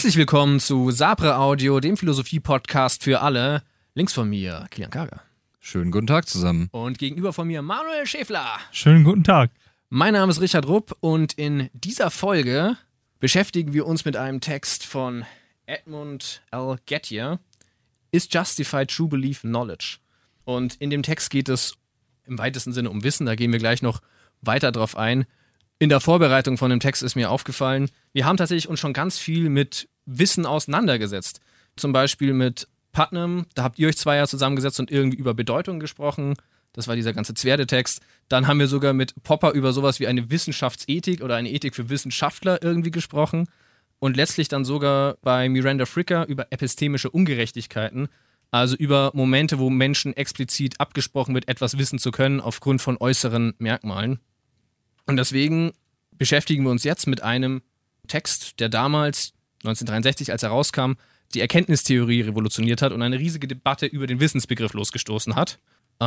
Herzlich willkommen zu Sapre Audio, dem Philosophie-Podcast für alle. Links von mir, Kilian Karger. Schönen guten Tag zusammen. Und gegenüber von mir, Manuel Schäfler. Schönen guten Tag. Mein Name ist Richard Rupp und in dieser Folge beschäftigen wir uns mit einem Text von Edmund L. Gettier, Is Justified True Belief Knowledge? Und in dem Text geht es im weitesten Sinne um Wissen, da gehen wir gleich noch weiter drauf ein. In der Vorbereitung von dem Text ist mir aufgefallen, wir haben tatsächlich uns schon ganz viel mit Wissen auseinandergesetzt. Zum Beispiel mit Putnam, da habt ihr euch 2 Jahre zusammengesetzt und irgendwie über Bedeutung gesprochen. Das war dieser ganze Zwerde-Text. Dann haben wir sogar mit Popper über sowas wie eine Wissenschaftsethik oder eine Ethik für Wissenschaftler irgendwie gesprochen. Und letztlich dann sogar bei Miranda Fricker über epistemische Ungerechtigkeiten, also über Momente, wo Menschen explizit abgesprochen wird, etwas wissen zu können aufgrund von äußeren Merkmalen. Und deswegen beschäftigen wir uns jetzt mit einem Text, der damals, 1963, als er rauskam, die Erkenntnistheorie revolutioniert hat und eine riesige Debatte über den Wissensbegriff losgestoßen hat.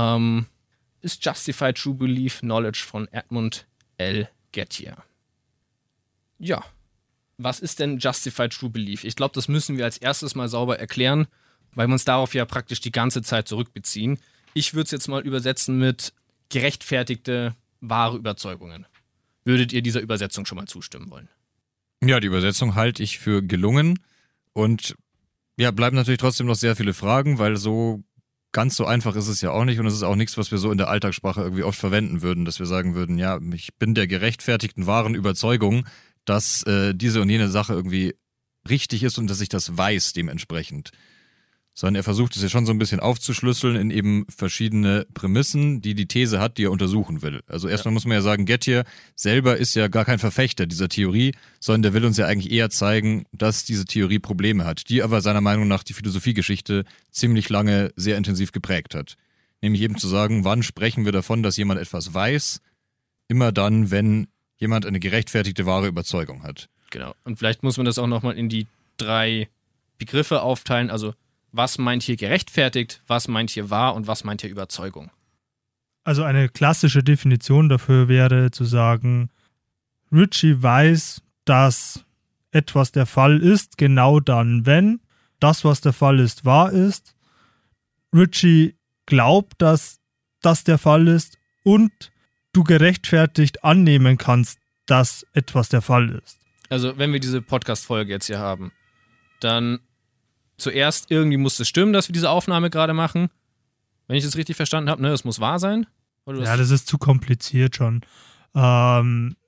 Is Justified True Belief Knowledge von Edmund L. Gettier. Ja, was ist denn Justified True Belief? Ich glaube, das müssen wir als erstes mal sauber erklären, weil wir uns darauf ja praktisch die ganze Zeit zurückbeziehen. Ich würde es jetzt mal übersetzen mit gerechtfertigte, wahre Überzeugungen. Würdet ihr dieser Übersetzung schon mal zustimmen wollen? Ja, die Übersetzung halte ich für gelungen und ja, bleiben natürlich trotzdem noch sehr viele Fragen, weil so ganz so einfach ist es ja auch nicht und es ist auch nichts, was wir so in der Alltagssprache irgendwie oft verwenden würden, dass wir sagen würden, ja, ich bin der gerechtfertigten wahren Überzeugung, dass diese und jene Sache irgendwie richtig ist und dass ich das weiß dementsprechend. Sondern er versucht es ja schon so ein bisschen aufzuschlüsseln in eben verschiedene Prämissen, die These hat, die er untersuchen will. Also erstmal muss man ja sagen, Gettier selber ist ja gar kein Verfechter dieser Theorie, sondern der will uns ja eigentlich eher zeigen, dass diese Theorie Probleme hat, die aber seiner Meinung nach die Philosophiegeschichte ziemlich lange sehr intensiv geprägt hat. Nämlich eben zu sagen, wann sprechen wir davon, dass jemand etwas weiß? Immer dann, wenn jemand eine gerechtfertigte wahre Überzeugung hat. Genau. Und vielleicht muss man das auch nochmal in die 3 Begriffe aufteilen, also was meint hier gerechtfertigt, was meint hier wahr und was meint hier Überzeugung? Also eine klassische Definition dafür wäre zu sagen, Ritchie weiß, dass etwas der Fall ist, genau dann, wenn das, was der Fall ist, wahr ist. Ritchie glaubt, dass das der Fall ist und du gerechtfertigt annehmen kannst, dass etwas der Fall ist. Also wenn wir diese Podcast-Folge jetzt hier haben, dann zuerst irgendwie muss es stimmen, dass wir diese Aufnahme gerade machen. Wenn ich das richtig verstanden habe, ne, es muss wahr sein. Ja, das ist zu kompliziert schon. Nach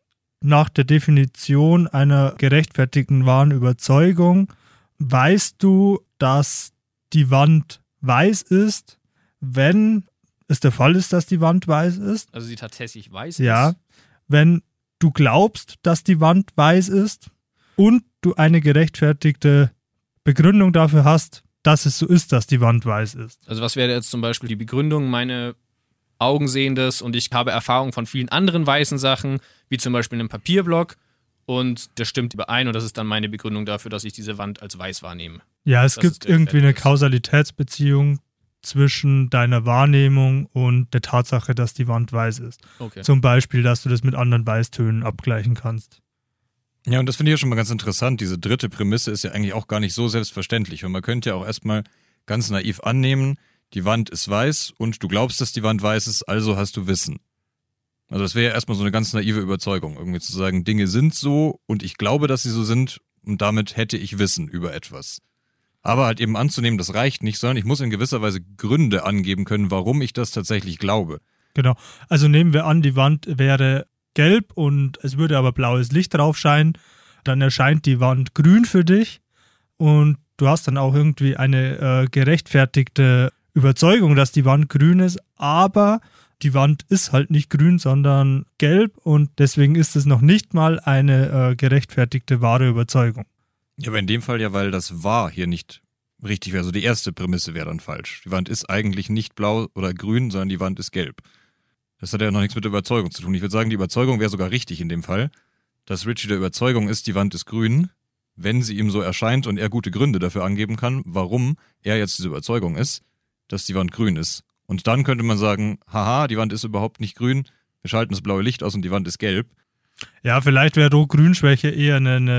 der Definition einer gerechtfertigten wahren Überzeugung weißt du, dass die Wand weiß ist, wenn es der Fall ist, dass die Wand weiß ist. Also sie tatsächlich weiß ist? Ja, wenn du glaubst, dass die Wand weiß ist und du eine gerechtfertigte Begründung dafür hast, dass es so ist, dass die Wand weiß ist. Also was wäre jetzt zum Beispiel die Begründung? Meine Augen sehen das und ich habe Erfahrung von vielen anderen weißen Sachen, wie zum Beispiel einem Papierblock und das stimmt überein und das ist dann meine Begründung dafür, dass ich diese Wand als weiß wahrnehme. Ja, es gibt irgendwie eine Kausalitätsbeziehung zwischen deiner Wahrnehmung und der Tatsache, dass die Wand weiß ist. Okay. Zum Beispiel, dass du das mit anderen Weißtönen abgleichen kannst. Ja, und das finde ich ja schon mal ganz interessant. Diese 3. Prämisse ist ja eigentlich auch gar nicht so selbstverständlich. Und man könnte ja auch erstmal ganz naiv annehmen, die Wand ist weiß und du glaubst, dass die Wand weiß ist, also hast du Wissen. Also das wäre ja erstmal so eine ganz naive Überzeugung, irgendwie zu sagen, Dinge sind so und ich glaube, dass sie so sind und damit hätte ich Wissen über etwas. Aber halt eben anzunehmen, das reicht nicht, sondern ich muss in gewisser Weise Gründe angeben können, warum ich das tatsächlich glaube. Genau. Also nehmen wir an, die Wand wäre gelb und es würde aber blaues Licht drauf scheinen, dann erscheint die Wand grün für dich und du hast dann auch irgendwie eine gerechtfertigte Überzeugung, dass die Wand grün ist, aber die Wand ist halt nicht grün, sondern gelb und deswegen ist es noch nicht mal eine gerechtfertigte wahre Überzeugung. Ja, aber in dem Fall ja, weil das wahr hier nicht richtig wäre. Also die erste Prämisse wäre dann falsch. Die Wand ist eigentlich nicht blau oder grün, sondern die Wand ist gelb. Das hat ja noch nichts mit der Überzeugung zu tun. Ich würde sagen, die Überzeugung wäre sogar richtig in dem Fall, dass Ritchie der Überzeugung ist, die Wand ist grün, wenn sie ihm so erscheint und er gute Gründe dafür angeben kann, warum er jetzt diese Überzeugung ist, dass die Wand grün ist. Und dann könnte man sagen, haha, die Wand ist überhaupt nicht grün, wir schalten das blaue Licht aus und die Wand ist gelb. Ja, vielleicht wäre Rot-Grün-Schwäche eher eine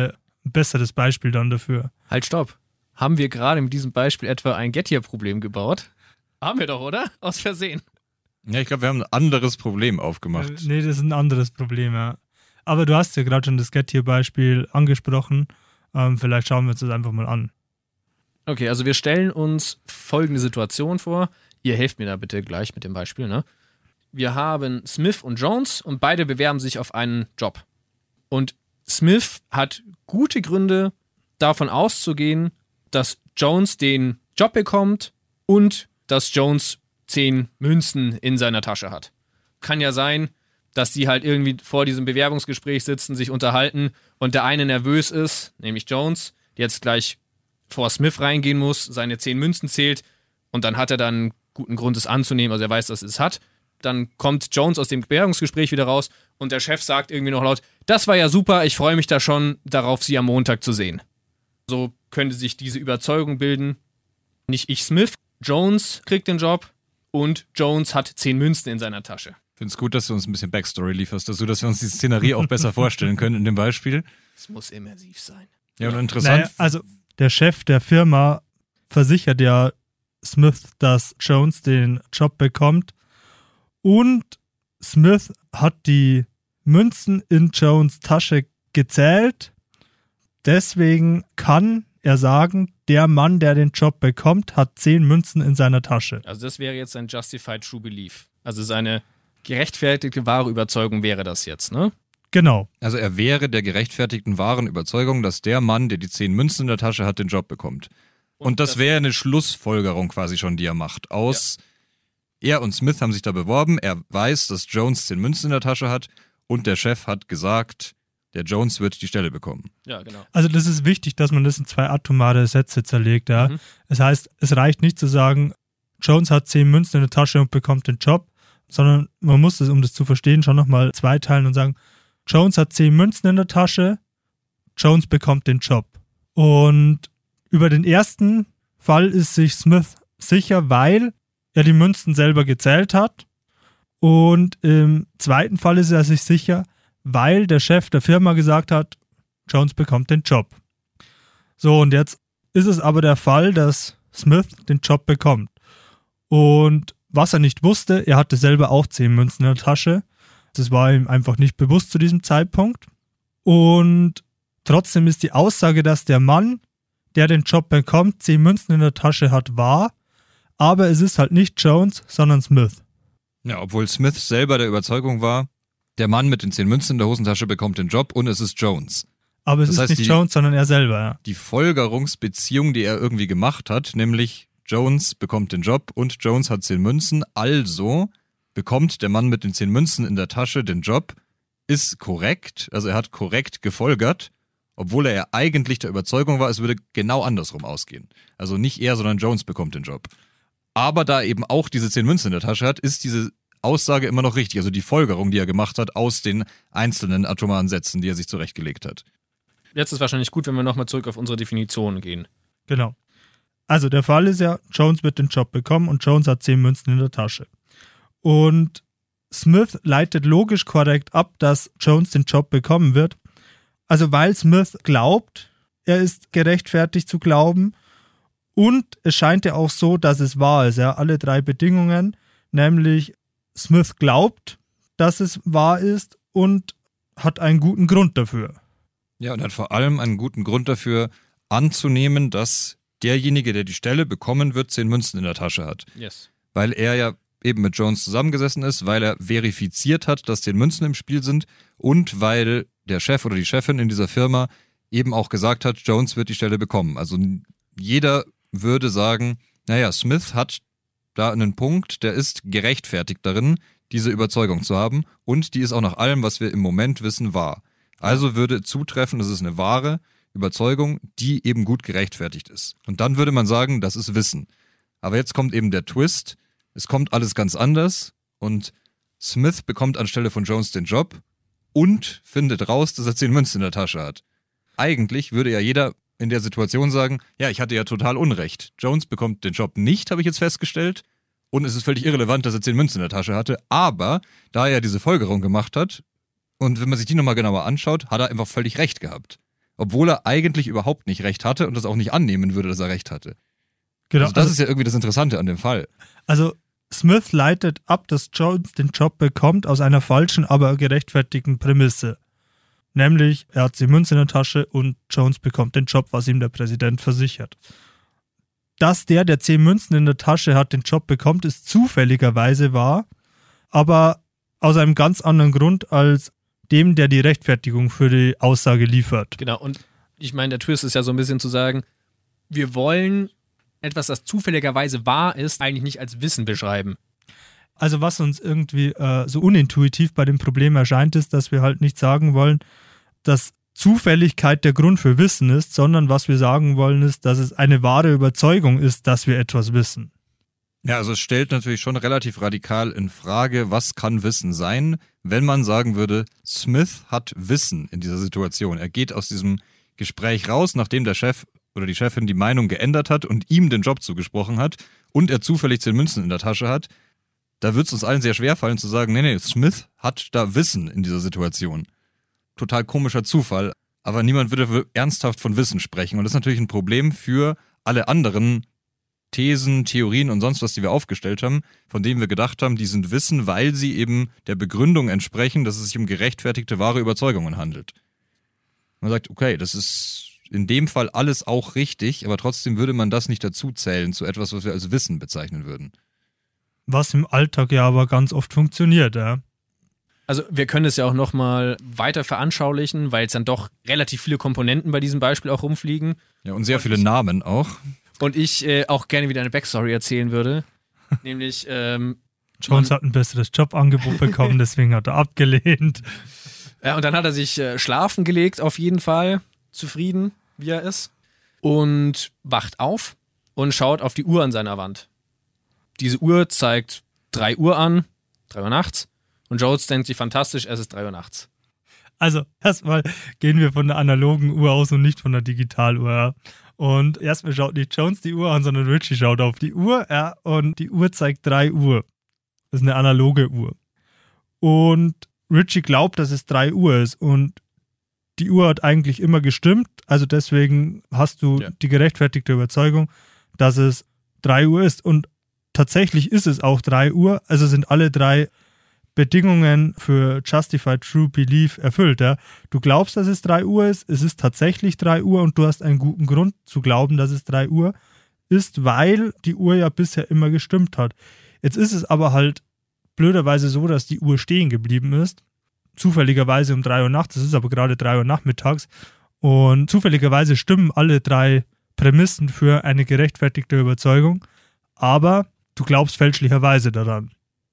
ein besseres Beispiel dann dafür. Halt, stopp. Haben wir gerade mit diesem Beispiel etwa ein Gettier-Problem gebaut? Haben wir doch, oder? Aus Versehen. Ja, ich glaube, wir haben ein anderes Problem aufgemacht. Nee, das ist ein anderes Problem, ja. Aber du hast ja gerade schon das Gettier-Beispiel angesprochen. Vielleicht schauen wir uns das einfach mal an. Okay, also wir stellen uns folgende Situation vor. Ihr helft mir da bitte gleich mit dem Beispiel, ne? Wir haben Smith und Jones und beide bewerben sich auf einen Job. Und Smith hat gute Gründe, davon auszugehen, dass Jones den Job bekommt und dass Jones 10 Münzen in seiner Tasche hat. Kann ja sein, dass die halt irgendwie vor diesem Bewerbungsgespräch sitzen, sich unterhalten und der eine nervös ist, nämlich Jones, der jetzt gleich vor Smith reingehen muss, seine 10 Münzen zählt und dann hat er dann guten Grund, es anzunehmen, also er weiß, dass es hat. Dann kommt Jones aus dem Bewerbungsgespräch wieder raus und der Chef sagt irgendwie noch laut, das war ja super, ich freue mich da schon darauf, Sie am Montag zu sehen. So könnte sich diese Überzeugung bilden, nicht ich Smith, Jones kriegt den Job und Jones hat 10 Münzen in seiner Tasche. Ich finde es gut, dass du uns ein bisschen Backstory lieferst, dass wir uns die Szenerie auch besser vorstellen können in dem Beispiel. Es muss immersiv sein. Ja, und interessant. Naja, also der Chef der Firma versichert ja Smith, dass Jones den Job bekommt und Smith hat die Münzen in Jones Tasche gezählt. Deswegen kann er sagen, der Mann, der den Job bekommt, hat 10 Münzen in seiner Tasche. Also das wäre jetzt ein Justified True Belief. Also seine gerechtfertigte wahre Überzeugung wäre das jetzt, ne? Genau. Also er wäre der gerechtfertigten wahren Überzeugung, dass der Mann, der die 10 Münzen in der Tasche hat, den Job bekommt. Und das wäre eine Schlussfolgerung quasi schon, die er macht. Er und Smith haben sich da beworben, er weiß, dass Jones 10 Münzen in der Tasche hat und der Chef hat gesagt, der Jones wird die Stelle bekommen. Ja, genau. Also das ist wichtig, dass man das in 2 atomare Sätze zerlegt. Ja. Das heißt, es reicht nicht zu sagen, Jones hat 10 Münzen in der Tasche und bekommt den Job, sondern man muss es, um das zu verstehen, schon nochmal zweiteilen und sagen, Jones hat 10 Münzen in der Tasche, Jones bekommt den Job. Und über den ersten Fall ist sich Smith sicher, weil er die Münzen selber gezählt hat. Und im zweiten Fall ist er sich sicher, weil der Chef der Firma gesagt hat, Jones bekommt den Job. So, und jetzt ist es aber der Fall, dass Smith den Job bekommt. Und was er nicht wusste, er hatte selber auch 10 Münzen in der Tasche. Das war ihm einfach nicht bewusst zu diesem Zeitpunkt. Und trotzdem ist die Aussage, dass der Mann, der den Job bekommt, 10 Münzen in der Tasche hat, wahr. Aber es ist halt nicht Jones, sondern Smith. Ja, obwohl Smith selber der Überzeugung war, der Mann mit den 10 Münzen in der Hosentasche bekommt den Job und es ist Jones. Aber es Das ist heißt, nicht Jones, sondern er selber, ja. Die Folgerungsbeziehung, die er irgendwie gemacht hat, nämlich Jones bekommt den Job und Jones hat 10 Münzen, also bekommt der Mann mit den 10 Münzen in der Tasche den Job, ist korrekt, also er hat korrekt gefolgert, obwohl er ja eigentlich der Überzeugung war, es würde genau andersrum ausgehen. Also nicht er, sondern Jones bekommt den Job. Aber da er eben auch diese 10 Münzen in der Tasche hat, ist diese Aussage immer noch richtig. Also die Folgerung, die er gemacht hat aus den einzelnen atomaren Sätzen, die er sich zurechtgelegt hat. Jetzt ist wahrscheinlich gut, wenn wir nochmal zurück auf unsere Definition gehen. Genau. Also der Fall ist ja, Jones wird den Job bekommen und Jones hat 10 Münzen in der Tasche. Und Smith leitet logisch korrekt ab, dass Jones den Job bekommen wird. Also weil Smith glaubt, er ist gerechtfertigt zu glauben und es scheint ja auch so, dass es wahr ist. Ja, alle 3 Bedingungen, nämlich Smith glaubt, dass es wahr ist und hat einen guten Grund dafür. Ja, und hat vor allem einen guten Grund dafür anzunehmen, dass derjenige, der die Stelle bekommen wird, 10 Münzen in der Tasche hat. Yes. Weil er ja eben mit Jones zusammengesessen ist, weil er verifiziert hat, dass 10 Münzen im Spiel sind und weil der Chef oder die Chefin in dieser Firma eben auch gesagt hat, Jones wird die Stelle bekommen. Also jeder würde sagen, naja, Smith hat da einen Punkt, der ist gerechtfertigt darin, diese Überzeugung zu haben und die ist auch nach allem, was wir im Moment wissen, wahr. Also würde zutreffen, das ist eine wahre Überzeugung, die eben gut gerechtfertigt ist. Und dann würde man sagen, das ist Wissen. Aber jetzt kommt eben der Twist, es kommt alles ganz anders und Smith bekommt anstelle von Jones den Job und findet raus, dass er 10 Münzen in der Tasche hat. Eigentlich würde ja jeder in der Situation sagen, ja, ich hatte ja total Unrecht. Jones bekommt den Job nicht, habe ich jetzt festgestellt. Und es ist völlig irrelevant, dass er 10 Münzen in der Tasche hatte. Aber da er diese Folgerung gemacht hat, und wenn man sich die nochmal genauer anschaut, hat er einfach völlig recht gehabt. obwohl er eigentlich überhaupt nicht recht hatte und das auch nicht annehmen würde, dass er recht hatte. Genau, also das ist ja irgendwie das Interessante an dem Fall. Also Smith leitet ab, dass Jones den Job bekommt aus einer falschen, aber gerechtfertigten Prämisse. Nämlich, er hat die Münze in der Tasche und Jones bekommt den Job, was ihm der Präsident versichert. Dass der 10 Münzen in der Tasche hat, den Job bekommt, ist zufälligerweise wahr, aber aus einem ganz anderen Grund als dem, der die Rechtfertigung für die Aussage liefert. Genau, und ich meine, der Twist ist ja so ein bisschen zu sagen, wir wollen etwas, das zufälligerweise wahr ist, eigentlich nicht als Wissen beschreiben. Also was uns irgendwie so unintuitiv bei dem Problem erscheint, ist, dass wir halt nicht sagen wollen, dass Zufälligkeit der Grund für Wissen ist, sondern was wir sagen wollen ist, dass es eine wahre Überzeugung ist, dass wir etwas wissen. Ja, also es stellt natürlich schon relativ radikal in Frage, was kann Wissen sein, wenn man sagen würde, Smith hat Wissen in dieser Situation. Er geht aus diesem Gespräch raus, nachdem der Chef oder die Chefin die Meinung geändert hat und ihm den Job zugesprochen hat und er zufällig 10 Münzen in der Tasche hat. Da wird es uns allen sehr schwer fallen zu sagen, nee, Smith hat da Wissen in dieser Situation. Total komischer Zufall, aber niemand würde ernsthaft von Wissen sprechen. Und das ist natürlich ein Problem für alle anderen Thesen, Theorien und sonst was, die wir aufgestellt haben, von denen wir gedacht haben, die sind Wissen, weil sie eben der Begründung entsprechen, dass es sich um gerechtfertigte wahre Überzeugungen handelt. Man sagt, okay, das ist in dem Fall alles auch richtig, aber trotzdem würde man das nicht dazu zählen zu etwas, was wir als Wissen bezeichnen würden. Was im Alltag ja aber ganz oft funktioniert, ja. Also wir können es ja auch nochmal weiter veranschaulichen, weil es dann doch relativ viele Komponenten bei diesem Beispiel auch rumfliegen. Ja, und sehr viele Namen auch. Und ich auch gerne wieder eine Backstory erzählen würde. Nämlich Jones hat ein besseres Jobangebot bekommen, deswegen hat er abgelehnt. Ja, und dann hat er sich schlafen gelegt, auf jeden Fall. Zufrieden, wie er ist. Und wacht auf und schaut auf die Uhr an seiner Wand. Diese Uhr zeigt 3 Uhr an, 3 Uhr nachts. Und Jones denkt sich, fantastisch, es ist 3 Uhr nachts. Also erstmal gehen wir von der analogen Uhr aus und nicht von der Digitaluhr. Und erstmal schaut nicht Jones die Uhr an, sondern Richie schaut auf die Uhr. Ja, und die Uhr zeigt 3 Uhr. Das ist eine analoge Uhr. Und Richie glaubt, dass es 3 Uhr ist. Und die Uhr hat eigentlich immer gestimmt. Also deswegen hast du die gerechtfertigte Überzeugung, dass es 3 Uhr ist. Und tatsächlich ist es auch 3 Uhr. Also sind alle 3 Bedingungen für Justified True Belief erfüllt. Ja? Du glaubst, dass es 3 Uhr ist, es ist tatsächlich 3 Uhr und du hast einen guten Grund zu glauben, dass es 3 Uhr ist, weil die Uhr ja bisher immer gestimmt hat. Jetzt ist es aber halt blöderweise so, dass die Uhr stehen geblieben ist. Zufälligerweise um 3 Uhr nachts, es ist aber gerade 3 Uhr nachmittags. Und zufälligerweise stimmen alle 3 Prämissen für eine gerechtfertigte Überzeugung, aber du glaubst fälschlicherweise daran.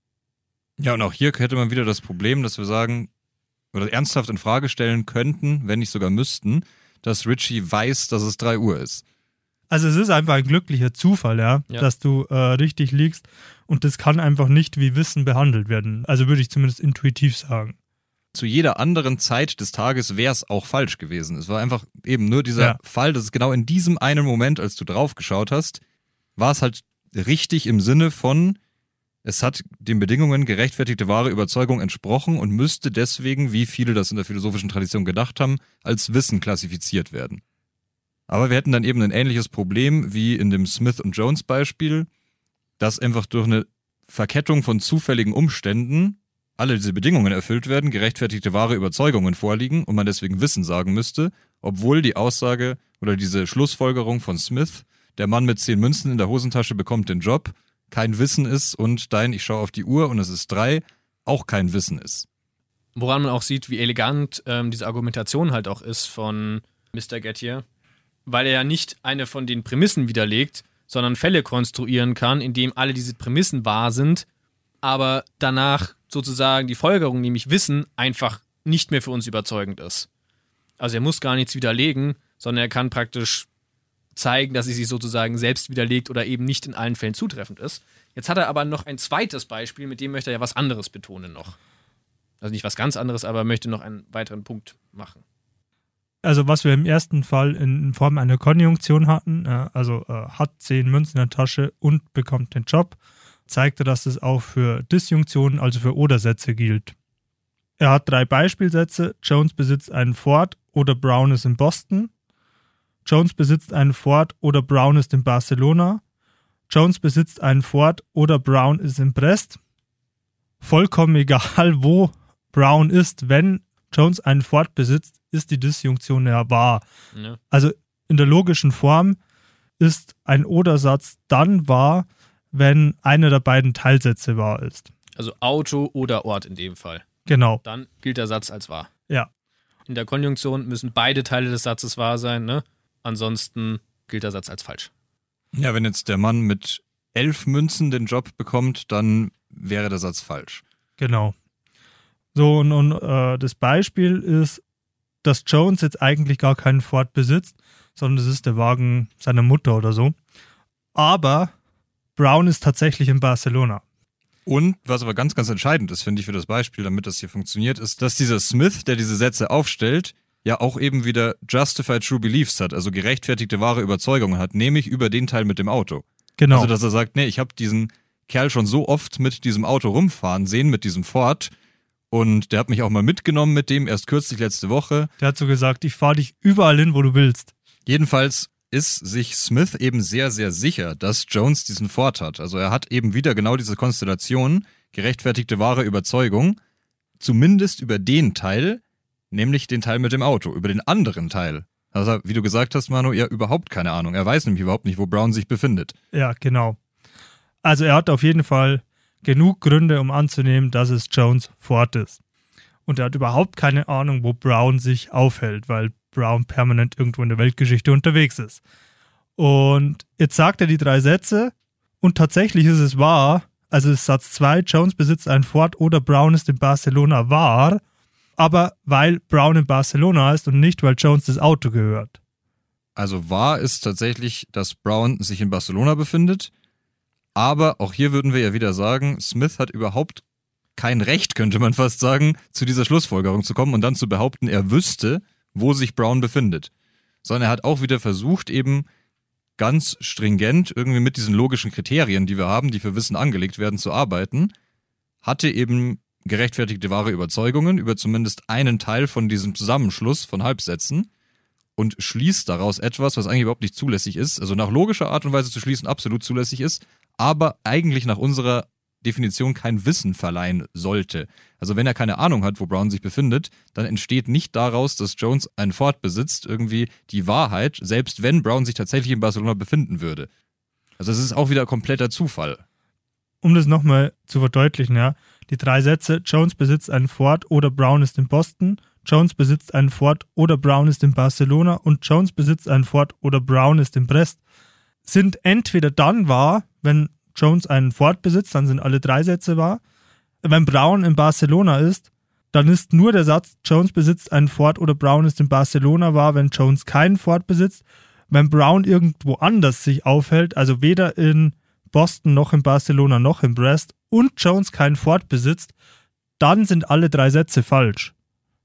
Ja, und auch hier hätte man wieder das Problem, dass wir sagen, oder ernsthaft in Frage stellen könnten, wenn nicht sogar müssten, dass Richie weiß, dass es 3 Uhr ist. Also es ist einfach ein glücklicher Zufall, ja. Dass du richtig liegst und das kann einfach nicht wie Wissen behandelt werden. Also würde ich zumindest intuitiv sagen. Zu jeder anderen Zeit des Tages wäre es auch falsch gewesen. Es war einfach eben nur dieser Fall, dass es genau in diesem einen Moment, als du drauf geschaut hast, war es halt richtig im Sinne von, es hat den Bedingungen gerechtfertigte wahre Überzeugung entsprochen und müsste deswegen, wie viele das in der philosophischen Tradition gedacht haben, als Wissen klassifiziert werden. Aber wir hätten dann eben ein ähnliches Problem wie in dem Smith und Jones Beispiel, dass einfach durch eine Verkettung von zufälligen Umständen alle diese Bedingungen erfüllt werden, gerechtfertigte wahre Überzeugungen vorliegen und man deswegen Wissen sagen müsste, obwohl die Aussage oder diese Schlussfolgerung von Smith, der Mann mit 10 Münzen in der Hosentasche bekommt den Job, kein Wissen ist und dein, ich schaue auf die Uhr und es ist 3, auch kein Wissen ist. Woran man auch sieht, wie elegant diese Argumentation halt auch ist von Mr. Gettier, weil er ja nicht eine von den Prämissen widerlegt, sondern Fälle konstruieren kann, in dem alle diese Prämissen wahr sind, aber danach sozusagen die Folgerung, nämlich Wissen, einfach nicht mehr für uns überzeugend ist. Also er muss gar nichts widerlegen, sondern er kann praktisch zeigen, dass sie sich sozusagen selbst widerlegt oder eben nicht in allen Fällen zutreffend ist. Jetzt hat er aber noch ein zweites Beispiel, mit dem möchte er ja was anderes betonen noch. Also nicht was ganz anderes, aber möchte noch einen weiteren Punkt machen. Also was wir im ersten Fall in Form einer Konjunktion hatten, also hat 10 Münzen in der Tasche und bekommt den Job, zeigte, dass es auch für Disjunktionen, also für Oder-Sätze gilt. Er hat 3 Beispielsätze. Jones besitzt einen Ford oder Brown ist in Boston. Jones besitzt einen Ford oder Brown ist in Barcelona. Jones besitzt einen Ford oder Brown ist in Brest. Vollkommen egal, wo Brown ist, wenn Jones einen Ford besitzt, ist die Disjunktion ja wahr. Ja. Also in der logischen Form ist ein Oder-Satz dann wahr, wenn einer der beiden Teilsätze wahr ist. Also Auto oder Ort in dem Fall. Genau. Dann gilt der Satz als wahr. Ja. In der Konjunktion müssen beide Teile des Satzes wahr sein, ne? Ansonsten gilt der Satz als falsch. Ja, wenn jetzt der Mann mit 11 Münzen den Job bekommt, dann wäre der Satz falsch. Genau. So, und das Beispiel ist, dass Jones jetzt eigentlich gar keinen Ford besitzt, sondern das ist der Wagen seiner Mutter oder so. Aber Brown ist tatsächlich in Barcelona. Und was aber ganz, ganz entscheidend ist, finde ich, für das Beispiel, damit das hier funktioniert, ist, dass dieser Smith, der diese Sätze aufstellt, ja auch eben wieder justified true beliefs hat, also gerechtfertigte wahre Überzeugungen hat, nämlich über den Teil mit dem Auto. Genau. Also, dass er sagt, nee, ich habe diesen Kerl schon so oft mit diesem Auto rumfahren sehen, mit diesem Ford, und der hat mich auch mal mitgenommen mit dem, erst kürzlich letzte Woche. Der hat so gesagt, ich fahre dich überall hin, wo du willst. Jedenfalls ist sich Smith eben sehr, sehr sicher, dass Jones diesen Ford hat. Also er hat eben wieder genau diese Konstellation, gerechtfertigte wahre Überzeugung, zumindest über den Teil, nämlich den Teil mit dem Auto. Über den anderen Teil, also wie du gesagt hast, Manu, ja überhaupt keine Ahnung. Er weiß nämlich überhaupt nicht, wo Brown sich befindet. Ja, genau. Also er hat auf jeden Fall genug Gründe, um anzunehmen, dass es Jones Ford ist. Und er hat überhaupt keine Ahnung, wo Brown sich aufhält, weil Brown permanent irgendwo in der Weltgeschichte unterwegs ist. Und jetzt sagt er die 3 Sätze und tatsächlich ist es wahr, also ist Satz 2, Jones besitzt einen Ford oder Brown ist in Barcelona wahr, aber weil Brown in Barcelona ist und nicht, weil Jones das Auto gehört. Also wahr ist tatsächlich, dass Brown sich in Barcelona befindet, aber auch hier würden wir ja wieder sagen, Smith hat überhaupt kein Recht, könnte man fast sagen, zu dieser Schlussfolgerung zu kommen und dann zu behaupten, er wüsste, wo sich Brown befindet. Sondern er hat auch wieder versucht, eben ganz stringent irgendwie mit diesen logischen Kriterien, die wir haben, die für Wissen angelegt werden, zu arbeiten, hatte eben gerechtfertigte wahre Überzeugungen über zumindest einen Teil von diesem Zusammenschluss von Halbsätzen und schließt daraus etwas, was eigentlich überhaupt nicht zulässig ist, also nach logischer Art und Weise zu schließen absolut zulässig ist, aber eigentlich nach unserer Definition kein Wissen verleihen sollte. Also wenn er keine Ahnung hat, wo Brown sich befindet, dann entsteht nicht daraus, dass Jones einen Ford besitzt, irgendwie die Wahrheit, selbst wenn Brown sich tatsächlich in Barcelona befinden würde. Also es ist auch wieder kompletter Zufall. Um das nochmal zu verdeutlichen, ja, die 3 Sätze, Jones besitzt einen Ford oder Brown ist in Boston, Jones besitzt einen Ford oder Brown ist in Barcelona und Jones besitzt einen Ford oder Brown ist in Brest, sind entweder dann wahr, wenn Jones einen Ford besitzt, dann sind alle 3 Sätze wahr. Wenn Brown in Barcelona ist, dann ist nur der Satz, Jones besitzt einen Ford oder Brown ist in Barcelona wahr, wenn Jones keinen Ford besitzt. Wenn Brown irgendwo anders sich aufhält, also weder in Boston noch in Barcelona noch in Brest und Jones keinen Ford besitzt, dann sind alle 3 Sätze falsch.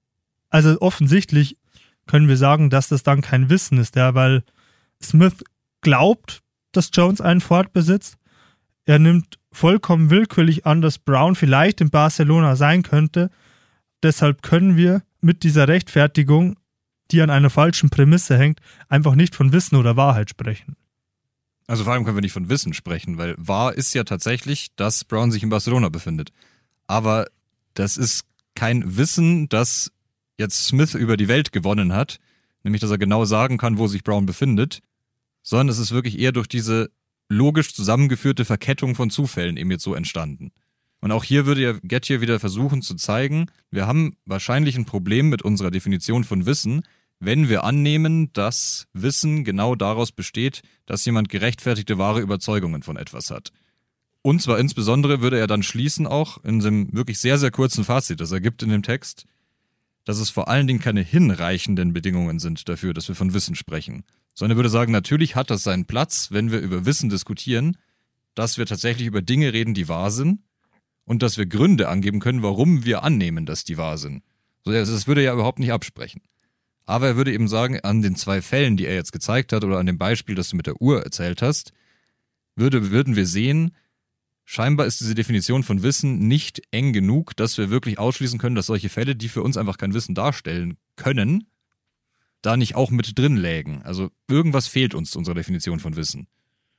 Also offensichtlich können wir sagen, dass das dann kein Wissen ist, ja, weil Smith glaubt, dass Jones einen Ford besitzt. Er nimmt vollkommen willkürlich an, dass Brown vielleicht in Barcelona sein könnte. Deshalb können wir mit dieser Rechtfertigung, die an einer falschen Prämisse hängt, einfach nicht von Wissen oder Wahrheit sprechen. Also vor allem können wir nicht von Wissen sprechen, weil wahr ist ja tatsächlich, dass Brown sich in Barcelona befindet. Aber das ist kein Wissen, das jetzt Smith über die Welt gewonnen hat, nämlich dass er genau sagen kann, wo sich Brown befindet, sondern es ist wirklich eher durch diese logisch zusammengeführte Verkettung von Zufällen eben jetzt so entstanden. Und auch hier würde ja Gettier wieder versuchen zu zeigen, wir haben wahrscheinlich ein Problem mit unserer Definition von Wissen, wenn wir annehmen, dass Wissen genau daraus besteht, dass jemand gerechtfertigte wahre Überzeugungen von etwas hat. Und zwar insbesondere würde er dann schließen auch in dem wirklich sehr, sehr kurzen Fazit, das er gibt in dem Text, dass es vor allen Dingen keine hinreichenden Bedingungen sind dafür, dass wir von Wissen sprechen. Sondern er würde sagen, natürlich hat das seinen Platz, wenn wir über Wissen diskutieren, dass wir tatsächlich über Dinge reden, die wahr sind und dass wir Gründe angeben können, warum wir annehmen, dass die wahr sind. So, das würde er ja überhaupt nicht absprechen. Aber er würde eben sagen, an den 2 Fällen, die er jetzt gezeigt hat oder an dem Beispiel, das du mit der Uhr erzählt hast, würden wir sehen, scheinbar ist diese Definition von Wissen nicht eng genug, dass wir wirklich ausschließen können, dass solche Fälle, die für uns einfach kein Wissen darstellen können, da nicht auch mit drin lägen. Also irgendwas fehlt uns zu unserer Definition von Wissen.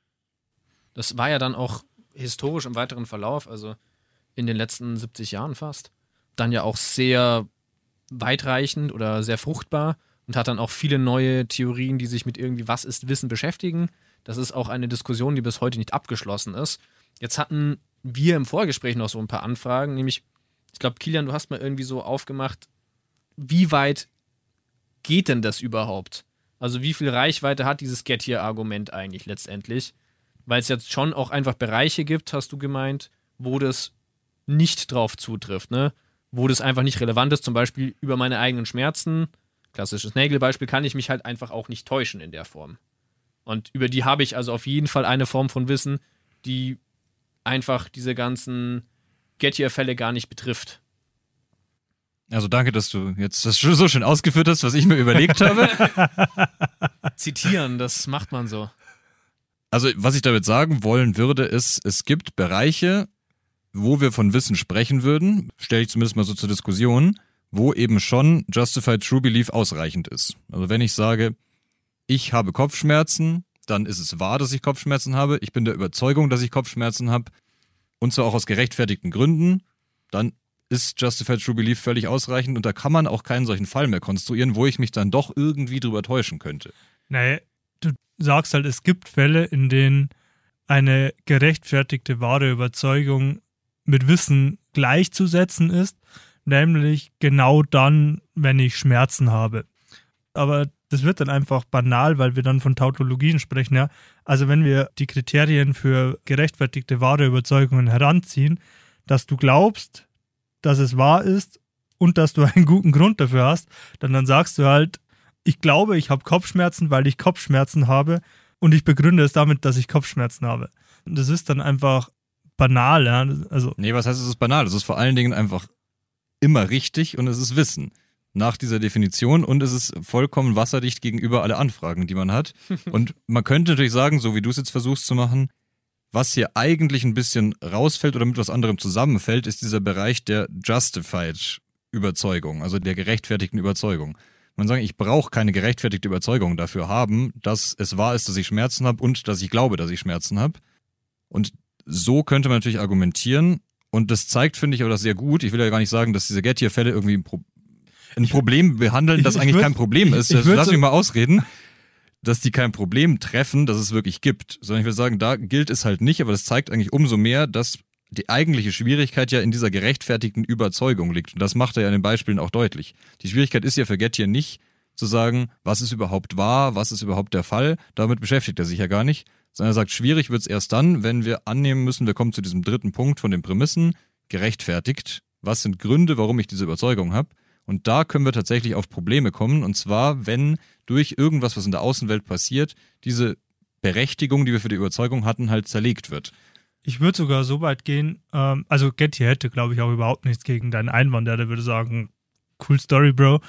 Das war ja dann auch historisch im weiteren Verlauf, also in den letzten 70 Jahren fast, dann ja auch sehr weitreichend oder sehr fruchtbar und hat dann auch viele neue Theorien, die sich mit irgendwie was ist Wissen beschäftigen. Das ist auch eine Diskussion, die bis heute nicht abgeschlossen ist. Jetzt hatten wir im Vorgespräch noch so ein paar Anfragen, nämlich, ich glaube, Kilian, du hast mal irgendwie so aufgemacht, wie weit geht denn das überhaupt? Also wie viel Reichweite hat dieses Get-Here-Argument eigentlich letztendlich? Weil es jetzt schon auch einfach Bereiche gibt, hast du gemeint, wo das nicht drauf zutrifft, ne? Wo das einfach nicht relevant ist, zum Beispiel über meine eigenen Schmerzen, klassisches Nägelbeispiel, kann ich mich halt einfach auch nicht täuschen in der Form. Und über die habe ich also auf jeden Fall eine Form von Wissen, die einfach diese ganzen Get-Here-Fälle gar nicht betrifft. Also danke, dass du jetzt das so schön ausgeführt hast, was ich mir überlegt habe. Zitieren, das macht man so. Also was ich damit sagen wollen würde, ist, es gibt Bereiche, wo wir von Wissen sprechen würden, stelle ich zumindest mal so zur Diskussion, wo eben schon Justified True Belief ausreichend ist. Also wenn ich sage, ich habe Kopfschmerzen, dann ist es wahr, dass ich Kopfschmerzen habe. Ich bin der Überzeugung, dass ich Kopfschmerzen habe. Und zwar auch aus gerechtfertigten Gründen. Dann ist Justified True Belief völlig ausreichend. Und da kann man auch keinen solchen Fall mehr konstruieren, wo ich mich dann doch irgendwie drüber täuschen könnte. Nee, du sagst halt, es gibt Fälle, in denen eine gerechtfertigte wahre Überzeugung mit Wissen gleichzusetzen ist. Nämlich genau dann, wenn ich Schmerzen habe. Aber das wird dann einfach banal, weil wir dann von Tautologien sprechen. Ja? Also wenn wir die Kriterien für gerechtfertigte wahre Überzeugungen heranziehen, dass du glaubst, dass es wahr ist und dass du einen guten Grund dafür hast, dann sagst du halt, ich glaube, ich habe Kopfschmerzen, weil ich Kopfschmerzen habe und ich begründe es damit, dass ich Kopfschmerzen habe. Und das ist dann einfach banal. Ja? Also, nee, was heißt, es ist banal? Es ist vor allen Dingen einfach immer richtig und es ist Wissen nach dieser Definition und es ist vollkommen wasserdicht gegenüber alle Anfragen, die man hat. Und man könnte natürlich sagen, so wie du es jetzt versuchst zu machen, was hier eigentlich ein bisschen rausfällt oder mit was anderem zusammenfällt, ist dieser Bereich der Justified Überzeugung, also der gerechtfertigten Überzeugung. Man sagt, ich brauche keine gerechtfertigte Überzeugung dafür haben, dass es wahr ist, dass ich Schmerzen habe und dass ich glaube, dass ich Schmerzen habe. Und so könnte man natürlich argumentieren und das zeigt, finde ich, aber das sehr gut. Ich will ja gar nicht sagen, dass diese Get-Here-Fälle irgendwie ein Problem behandeln, das eigentlich kein Problem ist. Lass mich mal ausreden, dass die kein Problem treffen, das es wirklich gibt. Sondern ich will sagen, da gilt es halt nicht, aber das zeigt eigentlich umso mehr, dass die eigentliche Schwierigkeit ja in dieser gerechtfertigten Überzeugung liegt. Und das macht er ja in den Beispielen auch deutlich. Die Schwierigkeit ist ja für Get-Here nicht zu sagen, was ist überhaupt wahr, was ist überhaupt der Fall. Damit beschäftigt er sich ja gar nicht. Sondern er sagt, schwierig wird es erst dann, wenn wir annehmen müssen, wir kommen zu diesem dritten Punkt von den Prämissen, gerechtfertigt. Was sind Gründe, warum ich diese Überzeugung habe? Und da können wir tatsächlich auf Probleme kommen. Und zwar, wenn durch irgendwas, was in der Außenwelt passiert, diese Berechtigung, die wir für die Überzeugung hatten, halt zerlegt wird. Ich würde sogar so weit gehen, also Get-Here hätte, glaube ich, auch überhaupt nichts gegen deinen Einwand. Der würde sagen, cool Story, Bro.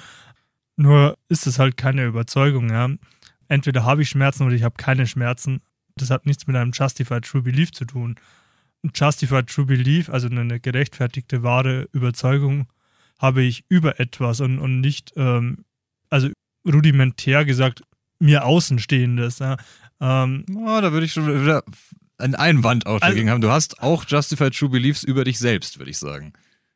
Nur ist es halt keine Überzeugung. Ja? Entweder habe ich Schmerzen oder ich habe keine Schmerzen. Das hat nichts mit einem Justified True Belief zu tun. Ein Justified True Belief, also eine gerechtfertigte wahre Überzeugung, habe ich über etwas und nicht, also rudimentär gesagt, mir Außenstehendes. Ja. Da würde ich schon wieder einen Einwand auch dagegen haben. Du hast auch Justified True Beliefs über dich selbst, würde ich sagen.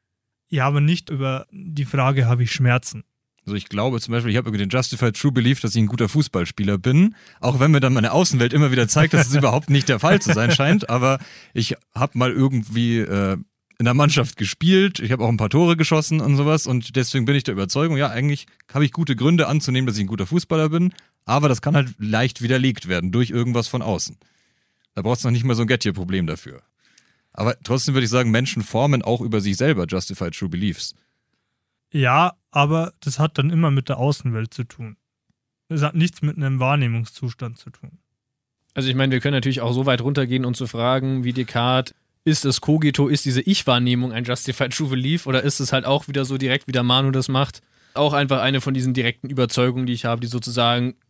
Ja, aber nicht über die Frage, habe ich Schmerzen. Also ich glaube zum Beispiel, ich habe irgendwie den Justified True Belief, dass ich ein guter Fußballspieler bin, auch wenn mir dann meine Außenwelt immer wieder zeigt, dass es überhaupt nicht der Fall zu sein scheint, aber ich habe mal irgendwie in der Mannschaft gespielt, ich habe auch ein paar Tore geschossen und sowas und deswegen bin ich der Überzeugung, ja, eigentlich habe ich gute Gründe anzunehmen, dass ich ein guter Fußballer bin, aber das kann halt leicht widerlegt werden durch irgendwas von außen. Da braucht es noch nicht mal so ein Get-Here-Problem dafür. Aber trotzdem würde ich sagen, Menschen formen auch über sich selber Justified True Beliefs. Ja, aber das hat dann immer mit der Außenwelt zu tun. Das hat nichts mit einem Wahrnehmungszustand zu tun. Also ich meine, wir können natürlich auch so weit runtergehen und zu fragen, wie Descartes, ist es Cogito, ist diese Ich-Wahrnehmung ein Justified True Belief oder ist es halt auch wieder so direkt, wie der Manu das macht, auch einfach eine von diesen direkten Überzeugungen, die ich habe, die sozusagen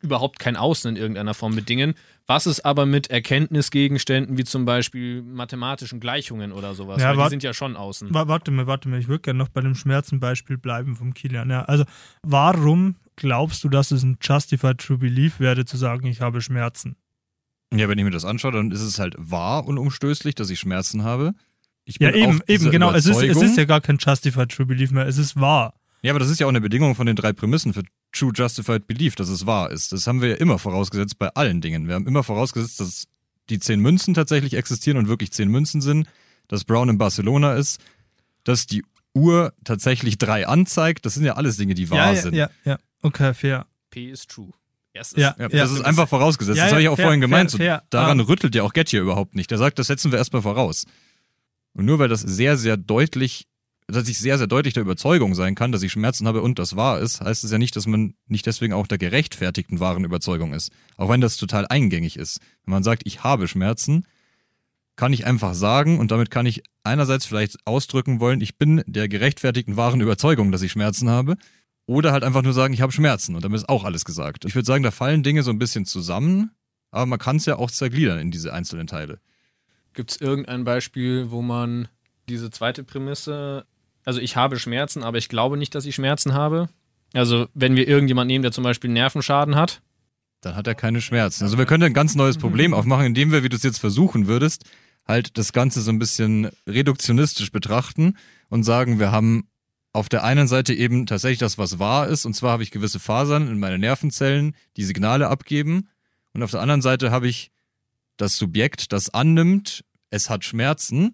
überhaupt kein Außen in irgendeiner Form bedingen. Was ist aber mit Erkenntnisgegenständen wie zum Beispiel mathematischen Gleichungen oder sowas? Ja, Weil die sind ja schon außen. Warte mal. Ich würde gerne noch bei dem Schmerzenbeispiel bleiben vom Kilian. Ja, also, warum glaubst du, dass es ein Justified True Belief wäre, zu sagen, ich habe Schmerzen? Ja, wenn ich mir das anschaue, dann ist es halt wahr und unumstößlich, dass ich Schmerzen habe. Ja, eben, genau. Es ist ja gar kein Justified True Belief mehr, es ist wahr. Ja, aber das ist ja auch eine Bedingung von den 3 Prämissen für True Justified Belief, dass es wahr ist. Das haben wir ja immer vorausgesetzt bei allen Dingen. Wir haben immer vorausgesetzt, dass die 10 Münzen tatsächlich existieren und wirklich 10 Münzen sind, dass Brown in Barcelona ist, dass die Uhr tatsächlich 3 anzeigt. Das sind ja alles Dinge, die wahr sind. Ja. Okay, fair. P ist true. Das ist einfach vorausgesetzt. Das habe ich auch vorhin gemeint. Fair. Daran rüttelt ja auch Gettier überhaupt nicht. Der sagt, das setzen wir erstmal voraus. Und nur weil das sehr, sehr deutlich, dass ich sehr, sehr deutlich der Überzeugung sein kann, dass ich Schmerzen habe und das wahr ist, heißt es ja nicht, dass man nicht deswegen auch der gerechtfertigten wahren Überzeugung ist. Auch wenn das total eingängig ist. Wenn man sagt, ich habe Schmerzen, kann ich einfach sagen und damit kann ich einerseits vielleicht ausdrücken wollen, ich bin der gerechtfertigten wahren Überzeugung, dass ich Schmerzen habe. Oder halt einfach nur sagen, ich habe Schmerzen und damit ist auch alles gesagt. Ich würde sagen, da fallen Dinge so ein bisschen zusammen, aber man kann es ja auch zergliedern in diese einzelnen Teile. Gibt es irgendein Beispiel, wo man diese zweite Prämisse, also ich habe Schmerzen, aber ich glaube nicht, dass ich Schmerzen habe? Also wenn wir irgendjemanden nehmen, der zum Beispiel Nervenschaden hat? Dann hat er keine Schmerzen. Also wir können ein ganz neues Problem aufmachen, indem wir, wie du es jetzt versuchen würdest, halt das Ganze so ein bisschen reduktionistisch betrachten und sagen, wir haben auf der einen Seite eben tatsächlich das, was wahr ist, und zwar habe ich gewisse Fasern in meinen Nervenzellen, die Signale abgeben, und auf der anderen Seite habe ich das Subjekt, das annimmt, es hat Schmerzen,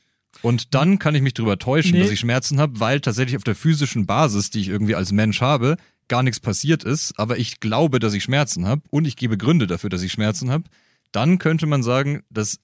und dann kann ich mich darüber täuschen, dass ich Schmerzen habe, weil tatsächlich auf der physischen Basis, die ich irgendwie als Mensch habe, gar nichts passiert ist, aber ich glaube, dass ich Schmerzen habe und ich gebe Gründe dafür, dass ich Schmerzen habe. Dann könnte man sagen, das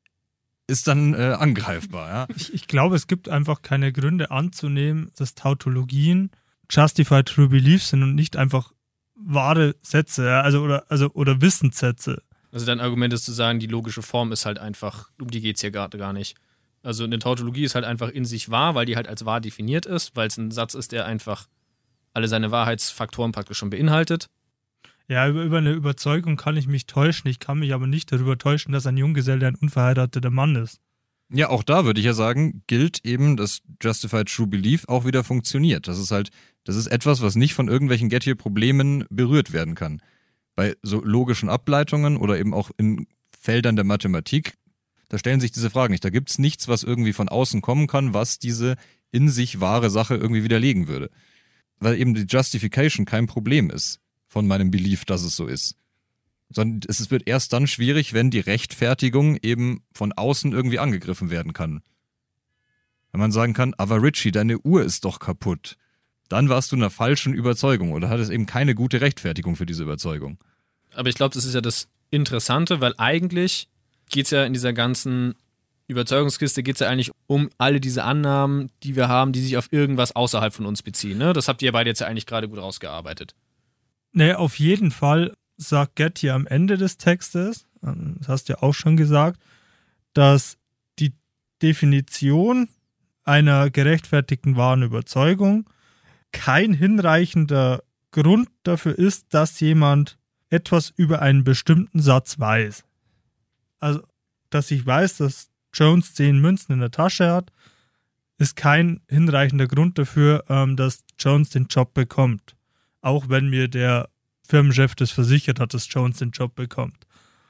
ist dann angreifbar. Ja? Ich glaube, es gibt einfach keine Gründe anzunehmen, dass Tautologien Justified True Beliefs sind und nicht einfach wahre Sätze, ja? oder Wissenssätze. Also dein Argument ist zu sagen, die logische Form ist halt einfach, um die geht es hier gerade gar nicht. Also eine Tautologie ist halt einfach in sich wahr, weil die halt als wahr definiert ist, weil es ein Satz ist, der einfach alle seine Wahrheitsfaktoren praktisch schon beinhaltet. Ja, über eine Überzeugung kann ich mich täuschen. Ich kann mich aber nicht darüber täuschen, dass ein Junggeselle ein unverheirateter Mann ist. Ja, auch da würde ich ja sagen, gilt eben, dass Justified True Belief auch wieder funktioniert. Das ist etwas, was nicht von irgendwelchen Gettier-Problemen berührt werden kann. Bei so logischen Ableitungen oder eben auch in Feldern der Mathematik, da stellen sich diese Fragen nicht. Da gibt es nichts, was irgendwie von außen kommen kann, was diese in sich wahre Sache irgendwie widerlegen würde. Weil eben die Justification kein Problem ist von meinem Belief, dass es so ist. Sondern es wird erst dann schwierig, wenn die Rechtfertigung eben von außen irgendwie angegriffen werden kann. Wenn man sagen kann, aber Richie, deine Uhr ist doch kaputt. Dann warst du in einer falschen Überzeugung oder hattest eben keine gute Rechtfertigung für diese Überzeugung. Aber ich glaube, das ist ja das Interessante, weil eigentlich geht es ja in dieser ganzen Überzeugungskiste geht es ja eigentlich um alle diese Annahmen, die wir haben, die sich auf irgendwas außerhalb von uns beziehen. Ne? Das habt ihr beide jetzt ja eigentlich gerade gut rausgearbeitet. Nee, auf jeden Fall sagt Gettier am Ende des Textes, das hast du ja auch schon gesagt, dass die Definition einer gerechtfertigten wahren Überzeugung kein hinreichender Grund dafür ist, dass jemand etwas über einen bestimmten Satz weiß. Also, dass ich weiß, dass Jones 10 Münzen in der Tasche hat, ist kein hinreichender Grund dafür, dass Jones den Job bekommt. Auch wenn mir der Firmenchef das versichert hat, dass Jones den Job bekommt.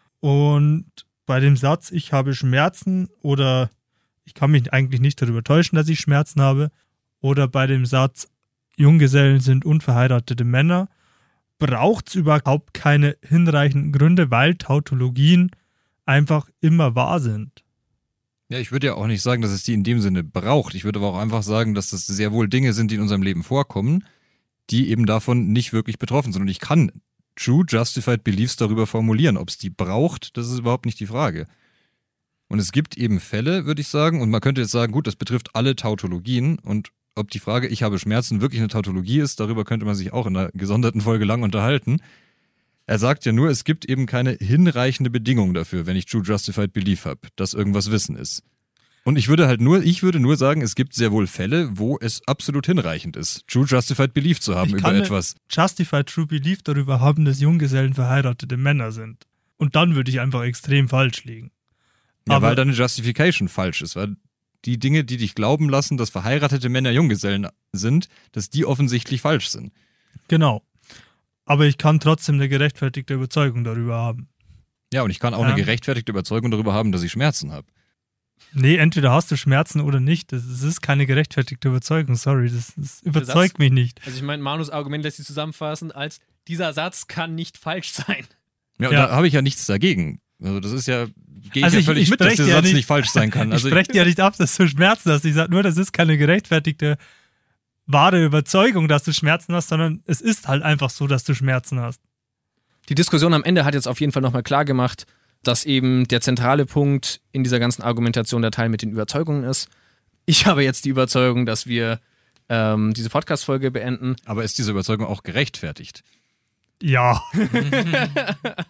Und bei dem Satz, ich habe Schmerzen oder ich kann mich eigentlich nicht darüber täuschen, dass ich Schmerzen habe, oder bei dem Satz, Junggesellen sind unverheiratete Männer, braucht es überhaupt keine hinreichenden Gründe, weil Tautologien einfach immer wahr sind. Ja, ich würde ja auch nicht sagen, dass es die in dem Sinne braucht. Ich würde aber auch einfach sagen, dass das sehr wohl Dinge sind, die in unserem Leben vorkommen, die eben davon nicht wirklich betroffen sind. Und ich kann True Justified Beliefs darüber formulieren. Ob es die braucht, das ist überhaupt nicht die Frage. Und es gibt eben Fälle, würde ich sagen, und man könnte jetzt sagen, gut, das betrifft alle Tautologien, und ob die Frage, ich habe Schmerzen, wirklich eine Tautologie ist, darüber könnte man sich auch in einer gesonderten Folge lang unterhalten. Er sagt ja nur, es gibt eben keine hinreichende Bedingung dafür, wenn ich True Justified Belief habe, dass irgendwas Wissen ist. Und ich würde nur sagen, es gibt sehr wohl Fälle, wo es absolut hinreichend ist, True Justified Belief zu haben über etwas. Justified True Belief darüber haben, dass Junggesellen verheiratete Männer sind. Und dann würde ich einfach extrem falsch liegen. Ja, weil deine Justification falsch ist, weil die Dinge, die dich glauben lassen, dass verheiratete Männer Junggesellen sind, dass die offensichtlich falsch sind. Genau. Aber ich kann trotzdem eine gerechtfertigte Überzeugung darüber haben. Ja, und ich kann auch eine gerechtfertigte Überzeugung darüber haben, dass ich Schmerzen habe. Nee, entweder hast du Schmerzen oder nicht. Das ist keine gerechtfertigte Überzeugung, sorry. Das überzeugt mich nicht. Also ich meine, Manus Argument lässt sich zusammenfassen als, dieser Satz kann nicht falsch sein. Ja, und da habe ich ja nichts dagegen. Also das ist ja, gehe ich ja völlig mit, dass der Satz nicht falsch sein kann. Also ich spreche dir ja nicht ab, dass du Schmerzen hast. Ich sage nur, das ist keine gerechtfertigte, wahre Überzeugung, dass du Schmerzen hast, sondern es ist halt einfach so, dass du Schmerzen hast. Die Diskussion am Ende hat jetzt auf jeden Fall nochmal klar gemacht, dass eben der zentrale Punkt in dieser ganzen Argumentation der Teil mit den Überzeugungen ist. Ich habe jetzt die Überzeugung, dass wir diese Podcast-Folge beenden. Aber ist diese Überzeugung auch gerechtfertigt? Ja.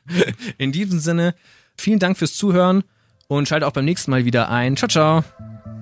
In diesem Sinne, vielen Dank fürs Zuhören und schalte auch beim nächsten Mal wieder ein. Ciao, ciao.